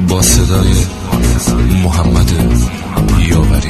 با صدای محمد یاوری.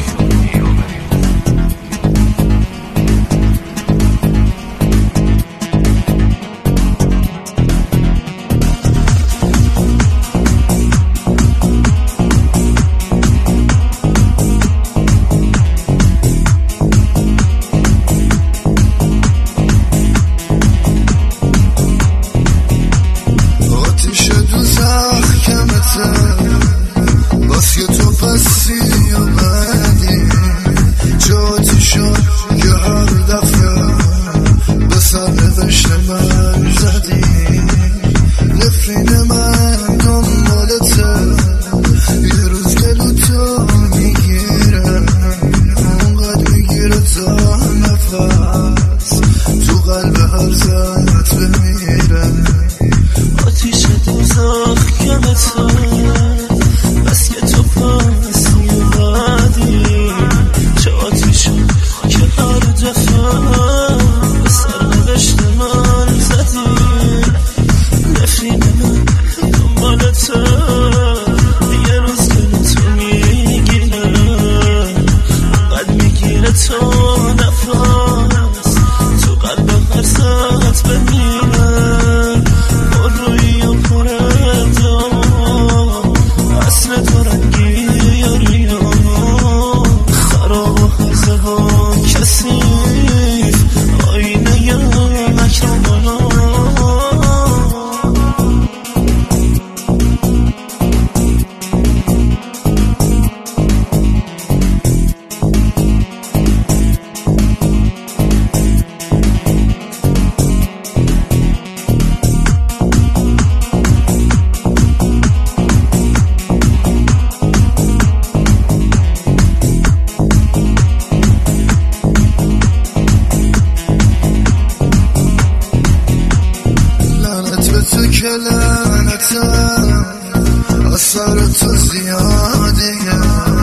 باز که تو پسی اومدی جاتی شد که هر دفعه به سر نوشت من زدی. نفرین من دنبالته یه روز گلو تو میگیره، اونقدر میگیره تا نفس تو قلب هر زد بمیره. آتیش دوزخ کمتو بس که تو پاسی اومدی چه آتیشو که هر دفعه به سر نوشت من زدی. نفرین من دنبالته یه روز گلو تو میگیره، اونقدر میگیره تا نفس تو قلب هر ساعت بمیره. تو که لعنتم اثر تو زیادیه،